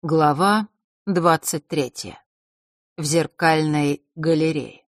Глава 23. В зеркальной галерее.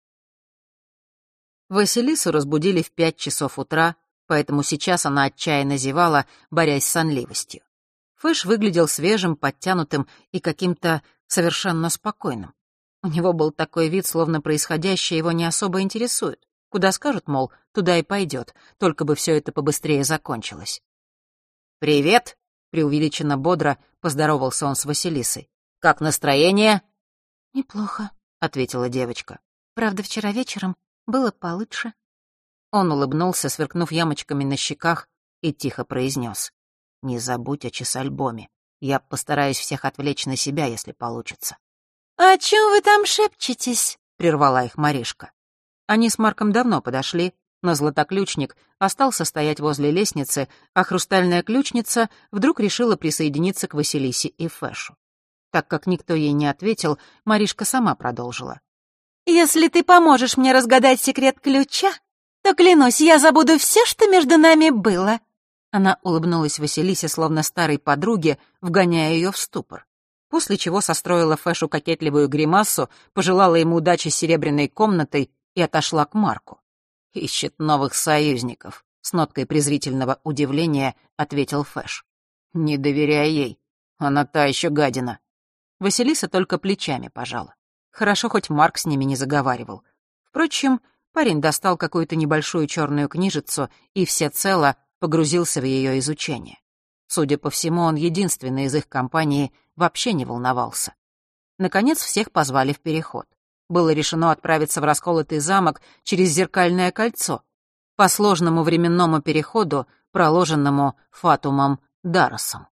Василису разбудили в 5 часов утра, поэтому сейчас она отчаянно зевала, борясь с сонливостью. Фэш выглядел свежим, подтянутым и каким-то совершенно спокойным. У него был такой вид, словно происходящее его не особо интересует. Куда скажут, мол, туда и пойдет, только бы все это побыстрее закончилось. «Привет!» — преувеличенно бодро поздоровался он с Василисой. «Как настроение?» «Неплохо», — ответила девочка. «Правда, вчера вечером было получше». Он улыбнулся, сверкнув ямочками на щеках, и тихо произнес: «Не забудь о часальбоме. Я постараюсь всех отвлечь на себя, если получится». «О чем вы там шепчетесь?» — прервала их Маришка. Они с Марком давно подошли, но златоключник остался стоять возле лестницы, а хрустальная ключница вдруг решила присоединиться к Василисе и Фэшу. Так как никто ей не ответил, Маришка сама продолжила. «Если ты поможешь мне разгадать секрет ключа, то, клянусь, я забуду все, что между нами было». Она улыбнулась Василисе, словно старой подруге, вгоняя ее в ступор. После чего состроила Фэшу кокетливую гримасу, пожелала ему удачи с серебряной комнатой и отошла к Марку. «Ищет новых союзников», — с ноткой презрительного удивления ответил Фэш. «Не доверяй ей, она та еще гадина». Василиса только плечами пожала. Хорошо, хоть Марк с ними не заговаривал. Впрочем, парень достал какую-то небольшую черную книжицу и всецело погрузился в ее изучение. Судя по всему, он единственный из их компании вообще не волновался. Наконец, всех позвали в переход. Было решено отправиться в расколотый замок через зеркальное кольцо, по сложному временному переходу, проложенному Фатумом Даросом.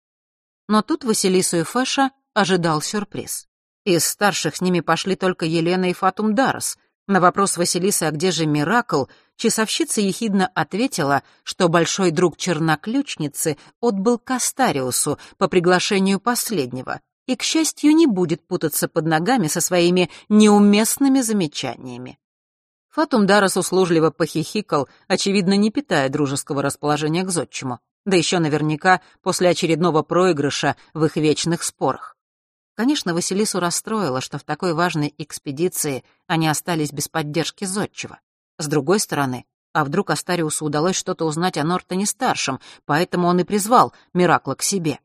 Но тут Василису и Фэша ожидал сюрприз. Из старших с ними пошли только Елена и Фатум Дарос. На вопрос Василисы, а где же Миракл, часовщица ехидно ответила, что большой друг черноключницы отбыл к Астариусу по приглашению последнего и, к счастью, не будет путаться под ногами со своими неуместными замечаниями. Фатум Дарос услужливо похихикал, очевидно, не питая дружеского расположения к зодчему, да еще наверняка после очередного проигрыша в их вечных спорах. Конечно, Василису расстроило, что в такой важной экспедиции они остались без поддержки зодчего. С другой стороны, а вдруг Астариусу удалось что-то узнать о Нортоне-старшем, поэтому он и призвал Миракла к себе.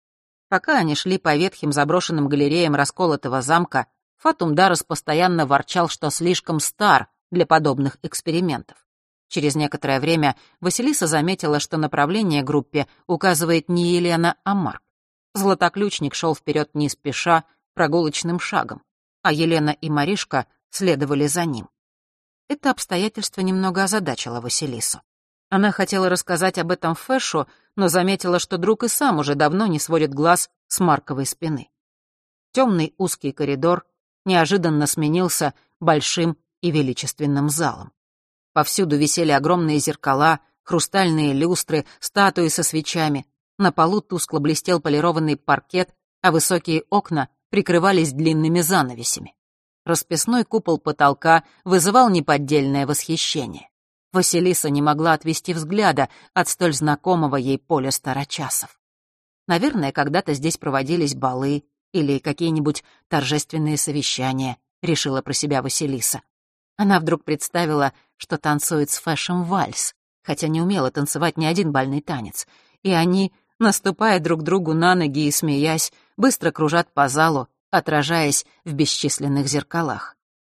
Пока они шли по ветхим заброшенным галереям расколотого замка, Фатум Дарос постоянно ворчал, что слишком стар для подобных экспериментов. Через некоторое время Василиса заметила, что направление группе указывает не Елена, а Марк. Златоключник шел вперед не спеша, прогулочным шагом, а Елена и Маришка следовали за ним. Это обстоятельство немного озадачило Василису. Она хотела рассказать об этом Фэшу, но заметила, что друг и сам уже давно не сводит глаз с Марковой спины. Темный узкий коридор неожиданно сменился большим и величественным залом. Повсюду висели огромные зеркала, хрустальные люстры, статуи со свечами. На полу тускло блестел полированный паркет, а высокие окна прикрывались длинными занавесями. Расписной купол потолка вызывал неподдельное восхищение. Василиса не могла отвести взгляда от столь знакомого ей поля старочасов. Наверное, когда-то здесь проводились балы или какие-нибудь торжественные совещания, решила про себя Василиса. Она вдруг представила, что танцует с Фэшем вальс, хотя не умела танцевать ни один бальный танец, и они, наступая друг другу на ноги и смеясь, быстро кружат по залу, отражаясь в бесчисленных зеркалах.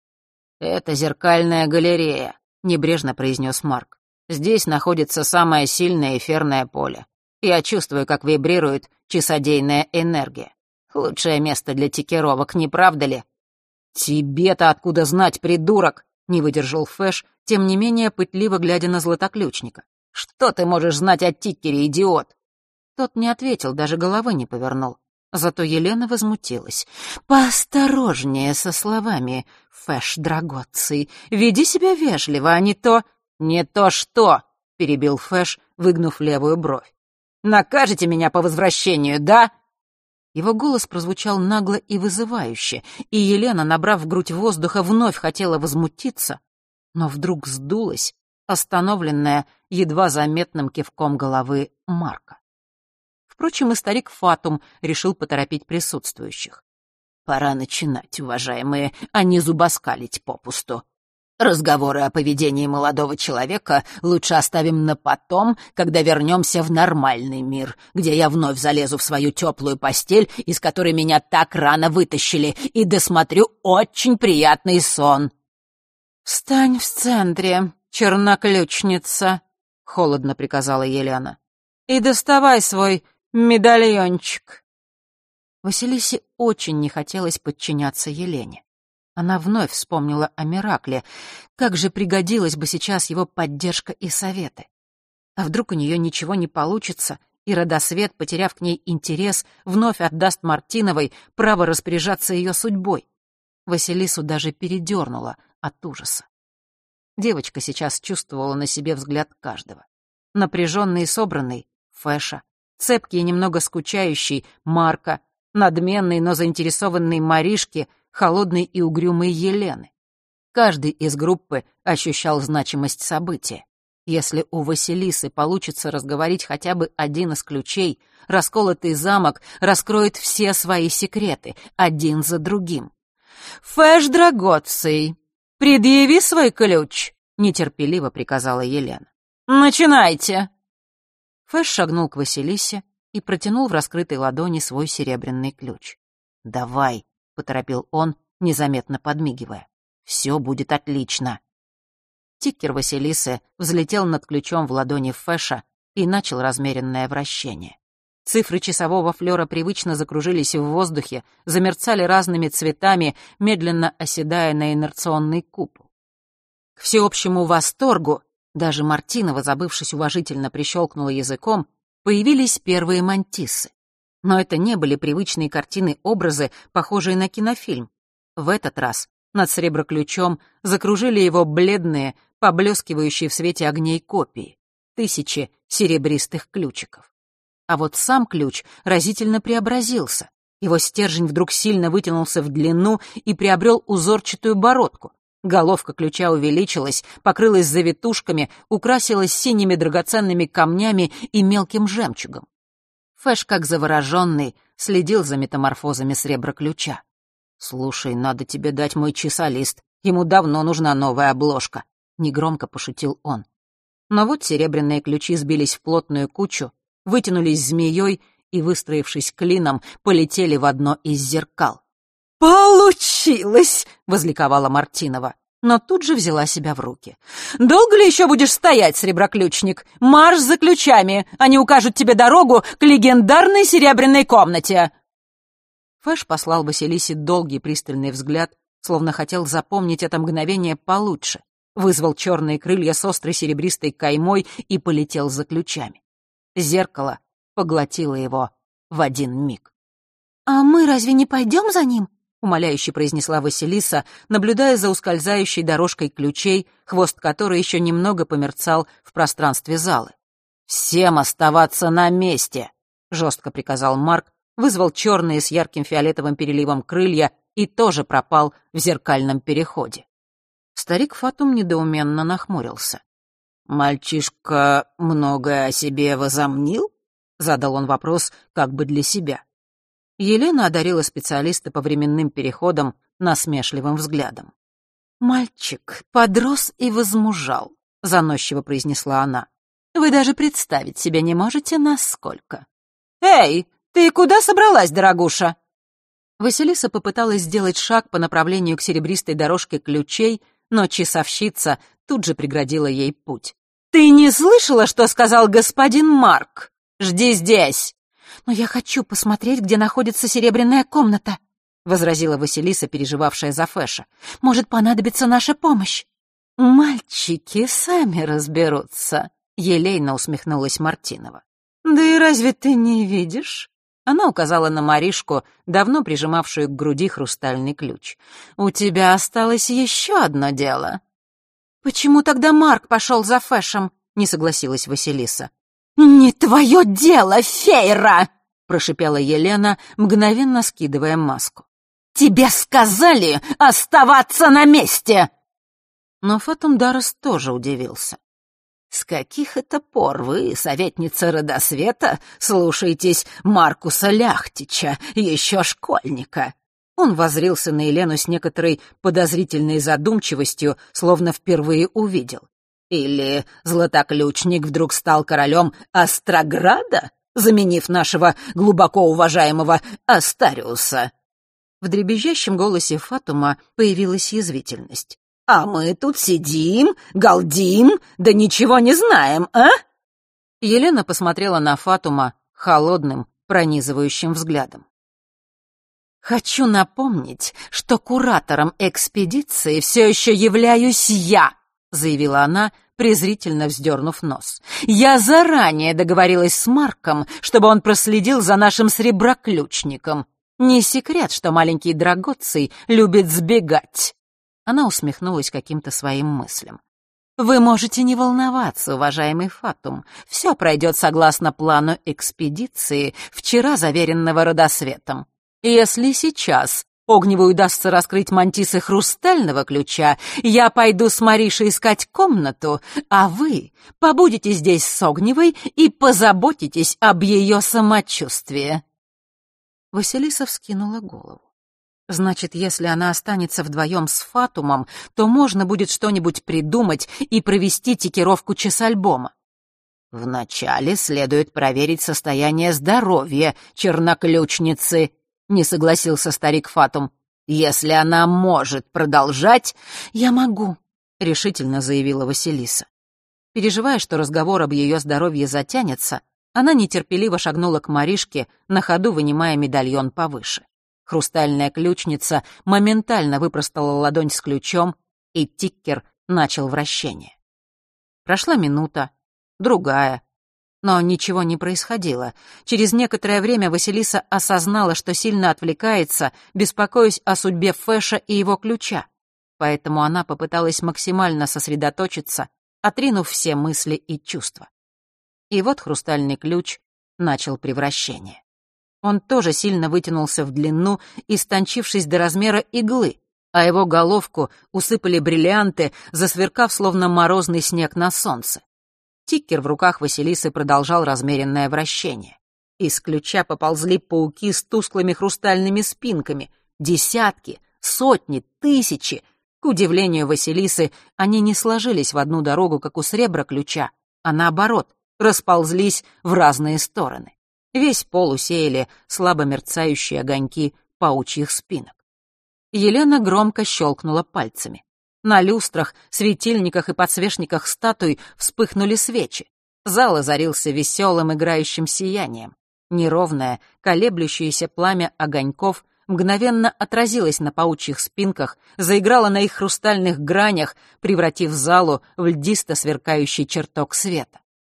«Это зеркальная галерея», — небрежно произнес Марк. «Здесь находится самое сильное эфирное поле. Я чувствую, как вибрирует часодейная энергия. Лучшее место для тикировок, не правда ли?» «Тебе-то откуда знать, придурок?» — не выдержал Фэш, тем не менее пытливо глядя на златоключника. «Что ты можешь знать о тикере, идиот?» Тот не ответил, даже головы не повернул. Зато Елена возмутилась. «Поосторожнее со словами, Фэш Драгоций. Веди себя вежливо, а не то...» «Не то что!» — перебил Фэш, выгнув левую бровь. «Накажете меня по возвращению, да?» Его голос прозвучал нагло и вызывающе, и Елена, набрав в грудь воздуха, вновь хотела возмутиться, но вдруг сдулась, остановленная едва заметным кивком головы Марка. Впрочем, и старик Фатум решил поторопить присутствующих. «Пора начинать, уважаемые, а не зубоскалить попусту. Разговоры о поведении молодого человека лучше оставим на потом, когда вернемся в нормальный мир, где я вновь залезу в свою теплую постель, из которой меня так рано вытащили, и досмотрю очень приятный сон». «Встань в центре, черноключница», — холодно приказала Елена, «и доставай свой медальончик». Василисе очень не хотелось подчиняться Елене. Она вновь вспомнила о Миракле. Как же пригодилась бы сейчас его поддержка и советы. А вдруг у нее ничего не получится, и Родосвет, потеряв к ней интерес, вновь отдаст Мартиновой право распоряжаться ее судьбой. Василису даже передернуло от ужаса. Девочка сейчас чувствовала на себе взгляд каждого. Напряженный и собранный — Фэша, цепкий и немного скучающий — Марка, надменный, но заинтересованный Маришки, холодной и угрюмой Елены. Каждый из группы ощущал значимость события. Если у Василисы получится разговорить хотя бы один из ключей, расколотый замок раскроет все свои секреты, один за другим. «Фэш Драгоций, предъяви свой ключ», — нетерпеливо приказала Елена. «Начинайте!» Фэш шагнул к Василисе и протянул в раскрытой ладони свой серебряный ключ. «Давай», — поторопил он, незаметно подмигивая. «Все будет отлично». Тикер Василисы взлетел над ключом в ладони Фэша и начал размеренное вращение. Цифры часового флёра привычно закружились в воздухе, замерцали разными цветами, медленно оседая на инерционный купол. К всеобщему восторгу, даже Мартинова, забывшись, уважительно прищелкнула языком, появились первые мантиссы. Но это не были привычные картины-образы, похожие на кинофильм. В этот раз над среброключом закружили его бледные, поблескивающие в свете огней копии. Тысячи серебристых ключиков. А вот сам ключ разительно преобразился. Его стержень вдруг сильно вытянулся в длину и приобрел узорчатую бородку. Головка ключа увеличилась, покрылась завитушками, украсилась синими драгоценными камнями и мелким жемчугом. Фэш, как завороженный, следил за метаморфозами среброключа. «Слушай, надо тебе дать мой часолист. Ему давно нужна новая обложка», — негромко пошутил он. Но вот серебряные ключи сбились в плотную кучу, вытянулись змеей и, выстроившись клином, полетели в одно из зеркал. «Получилось!» — возликовала Мартинова, но тут же взяла себя в руки. «Долго ли еще будешь стоять, среброключник? Марш за ключами! Они укажут тебе дорогу к легендарной серебряной комнате!» Фэш послал Василисе долгий пристальный взгляд, словно хотел запомнить это мгновение получше, вызвал черные крылья с острой серебристой каймой и полетел за ключами. Зеркало поглотило его в один миг. «А мы разве не пойдем за ним?» — умоляюще произнесла Василиса, наблюдая за ускользающей дорожкой ключей, хвост которой еще немного померцал в пространстве залы. «Всем оставаться на месте!» — жестко приказал Марк, вызвал черные с ярким фиолетовым переливом крылья и тоже пропал в зеркальном переходе. Старик Фатум недоуменно нахмурился. «Мальчишка многое о себе возомнил?» — задал он вопрос как бы для себя. Елена одарила специалиста по временным переходам насмешливым взглядом. «Мальчик подрос и возмужал», — заносчиво произнесла она. «Вы даже представить себе не можете, насколько». «Эй, ты куда собралась, дорогуша?» Василиса попыталась сделать шаг по направлению к серебристой дорожке ключей, но часовщица тут же преградила ей путь. «Ты не слышала, что сказал господин Марк? Жди здесь!» «Но я хочу посмотреть, где находится серебряная комната», — возразила Василиса, переживавшая за Фэша. «Может понадобиться наша помощь». «Мальчики сами разберутся», — елейно усмехнулась Мартинова. «Да и разве ты не видишь?» Она указала на Маришку, давно прижимавшую к груди хрустальный ключ. «У тебя осталось еще одно дело». «Почему тогда Марк пошел за Фэшем?» — не согласилась Василиса. «Не твое дело, Фейра!» — прошипела Елена, мгновенно скидывая маску. «Тебе сказали оставаться на месте!» Но Фатум Дарос тоже удивился. «С каких это пор вы, советница Родосвета, слушаетесь Маркуса Ляхтича, еще школьника?» Он воззрился на Елену с некоторой подозрительной задумчивостью, словно впервые увидел. «Или Златоключник вдруг стал королем Острограда, заменив нашего глубоко уважаемого Астариуса?» В дребезжащем голосе Фатума появилась язвительность. «А мы тут сидим, галдим, да ничего не знаем, а?» Елена посмотрела на Фатума холодным, пронизывающим взглядом. «Хочу напомнить, что куратором экспедиции все еще являюсь я», — заявила она, презрительно вздернув нос. «Я заранее договорилась с Марком, чтобы он проследил за нашим среброключником. Не секрет, что маленький Драгоций любит сбегать». Она усмехнулась каким-то своим мыслям. «Вы можете не волноваться, уважаемый Фатум. Все пройдет согласно плану экспедиции, вчера заверенного Родосветом. Если сейчас Огневой удастся раскрыть мантисы хрустального ключа, я пойду с Маришей искать комнату, а вы побудете здесь с Огневой и позаботитесь об ее самочувствии». Василиса вскинула голову. Значит, если она останется вдвоем с Фатумом, то можно будет что-нибудь придумать и провести тикировку часальбома. «Вначале следует проверить состояние здоровья черноключницы», — не согласился старик Фатум. «Если она может продолжать...» «Я могу», — решительно заявила Василиса. Переживая, что разговор об ее здоровье затянется, она нетерпеливо шагнула к Маришке, на ходу вынимая медальон повыше. Хрустальная ключница моментально выпростала ладонь с ключом, и тиккер начал вращение. Прошла минута, другая, но ничего не происходило. Через некоторое время Василиса осознала, что сильно отвлекается, беспокоясь о судьбе Фэша и его ключа. Поэтому она попыталась максимально сосредоточиться, отринув все мысли и чувства. И вот хрустальный ключ начал превращение. Он тоже сильно вытянулся в длину, истончившись до размера иглы, а его головку усыпали бриллианты, засверкав словно морозный снег на солнце. Тиккер в руках Василисы продолжал размеренное вращение. Из ключа поползли пауки с тусклыми хрустальными спинками. Десятки, сотни, тысячи. К удивлению Василисы, они не сложились в одну дорогу, как у сребра-ключа, а наоборот, расползлись в разные стороны. Весь пол усеяли слабо мерцающие огоньки паучьих спинок. Елена громко щелкнула пальцами. На люстрах, светильниках и подсвечниках статуй вспыхнули свечи. Зал озарился веселым играющим сиянием. Неровное, колеблющееся пламя огоньков мгновенно отразилось на паучьих спинках, заиграло на их хрустальных гранях, превратив залу в льдисто сверкающий чертог света.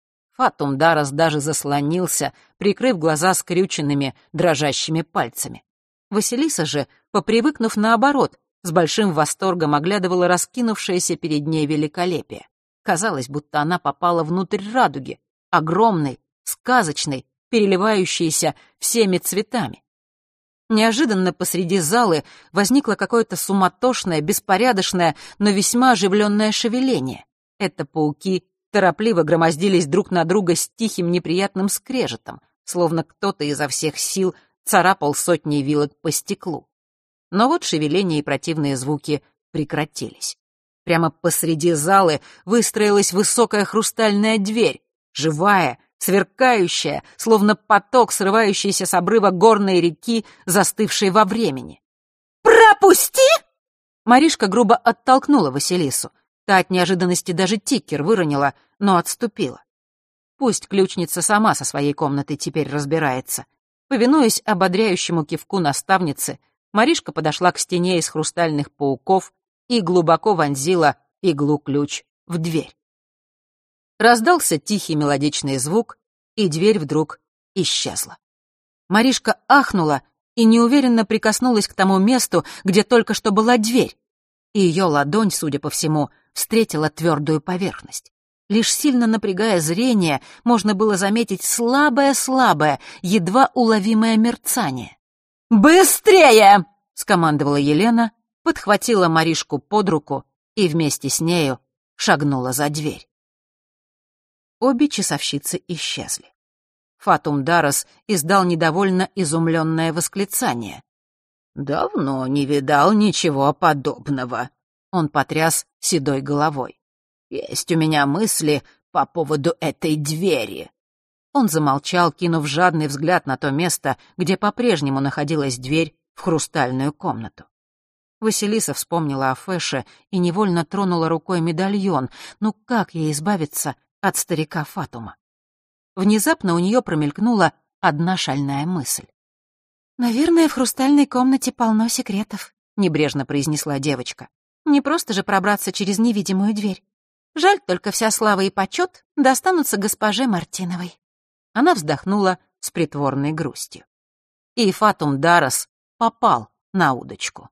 Фатум Дарос даже заслонился, прикрыв глаза скрюченными, дрожащими пальцами. Василиса же, попривыкнув наоборот, с большим восторгом оглядывала раскинувшееся перед ней великолепие. Казалось, будто она попала внутрь радуги, огромной, сказочной, переливающейся всеми цветами. Неожиданно посреди залы возникло какое-то суматошное, беспорядочное, но весьма оживленное шевеление. Это пауки торопливо громоздились друг на друга с тихим неприятным скрежетом, словно кто-то изо всех сил царапал сотни вилок по стеклу. Но вот шевеление и противные звуки прекратились. Прямо посреди залы выстроилась высокая хрустальная дверь, живая, сверкающая, словно поток, срывающийся с обрыва горной реки, застывшей во времени. «Пропусти!» Маришка грубо оттолкнула Василису. Та от неожиданности даже тиккер выронила, но отступила. Пусть ключница сама со своей комнатой теперь разбирается. Повинуясь ободряющему кивку наставницы, Маришка подошла к стене из хрустальных пауков и глубоко вонзила иглу-ключ в дверь. Раздался тихий мелодичный звук, и дверь вдруг исчезла. Маришка ахнула и неуверенно прикоснулась к тому месту, где только что была дверь, и ее ладонь, судя по всему, встретила твердую поверхность. Лишь сильно напрягая зрение, можно было заметить слабое-слабое, едва уловимое мерцание. «Быстрее!» — скомандовала Елена, подхватила Маришку под руку и вместе с нею шагнула за дверь. Обе часовщицы исчезли. Фатум Дарос издал недовольно изумленное восклицание. «Давно не видал ничего подобного», — он потряс седой головой. «Есть у меня мысли по поводу этой двери». Он замолчал, кинув жадный взгляд на то место, где по-прежнему находилась дверь в хрустальную комнату. Василиса вспомнила о Фэше и невольно тронула рукой медальон. Ну как ей избавиться от старика Фатума? Внезапно у нее промелькнула одна шальная мысль. «Наверное, в хрустальной комнате полно секретов», — небрежно произнесла девочка. «Не просто же пробраться через невидимую дверь. Жаль, только вся слава и почет достанутся госпоже Мартиновой». Она вздохнула с притворной грустью. И Фатум Дарос попал на удочку.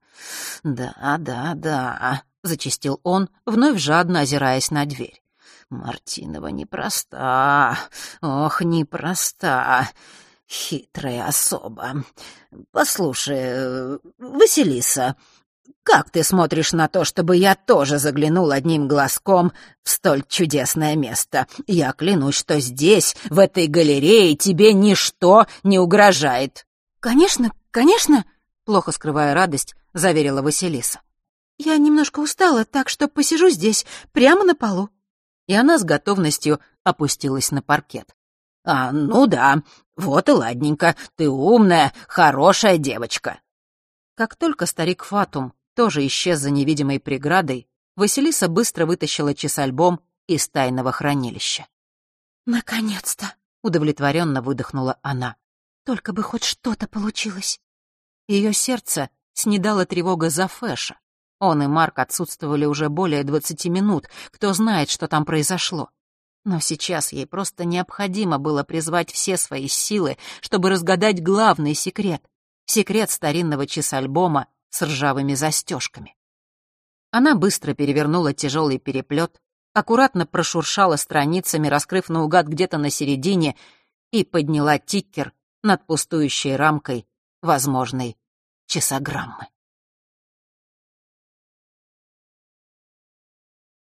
«Да», — зачастил он, вновь жадно озираясь на дверь. «Мартинова непроста, ох, непроста, хитрая особа. Послушай, Василиса, как ты смотришь на то, чтобы я тоже заглянул одним глазком в столь чудесное место? Я клянусь, что здесь, в этой галерее, тебе ничто не угрожает». «Конечно, конечно», — плохо скрывая радость, заверила Василиса. «Я немножко устала, так что посижу здесь, прямо на полу». И она с готовностью опустилась на паркет. Ну да, вот и ладненько, ты умная, хорошая девочка». Как только старик Фатум тоже исчез за невидимой преградой, Василиса быстро вытащила часальбом из тайного хранилища. «Наконец-то!» — удовлетворенно выдохнула она. «Только бы хоть что-то получилось». Ее сердце снедала тревога за Фэша. Он и Марк отсутствовали уже более 20 минут, кто знает, что там произошло. Но сейчас ей просто необходимо было призвать все свои силы, чтобы разгадать главный секрет — секрет старинного часальбома с ржавыми застежками. Она быстро перевернула тяжелый переплет, аккуратно прошуршала страницами, раскрыв наугад где-то на середине, и подняла тикер над пустующей рамкой возможной часограммы.